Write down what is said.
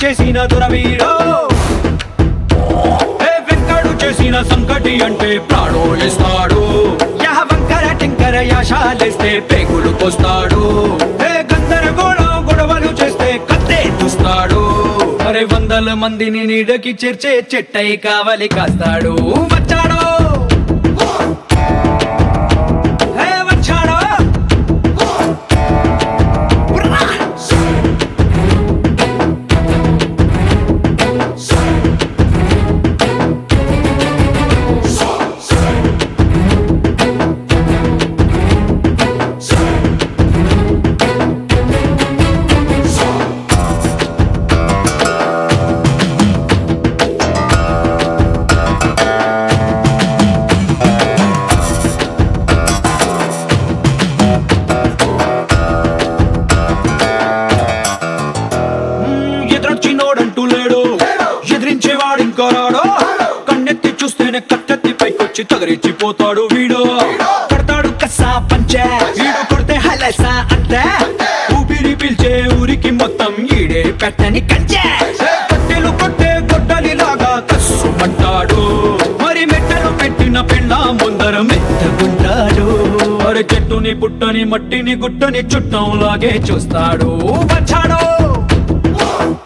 చేసిన దురవీరో వెంకడు చేసిన సంకటి అంటే ప్రాణోలిస్తాడు వంకర టింకర యాశాలేస్తే పేగులు కోస్తాడు గందరగోళం గొడవలు చేస్తే కత్తే చూస్తాడు అరే వందల మందిని నీడకి చేర్చే చెట్టై కావలి కాస్తాడు వచ్చాడు వచ్చాడు ఎదురొచ్చినోడంటూ లేడు ఎదిరించేవాడు ఇంకో రాడు కన్నెత్తి చూస్తేనే కట్టెత్తి పైకొచ్చి తగరిచ్చిపోతాడు వీడు కడతాడు కసా పంచే వీడు కొడితే హలసా అంతే ఊపిరి పిలిచే ఊరికి మొత్తం ఈడే పెట్టని కంచే కట్టెలు కొట్టే గొడ్డలిలాగా కస్సుమంటాడు మరి మెట్టలు పెట్టిన పెళ్ళ ముందర మెత్తగుంటాడు మరి చెట్టుని పుట్టని మట్టిని గుట్టని చుట్టంలాగే చూస్తాడు వచ్చాడు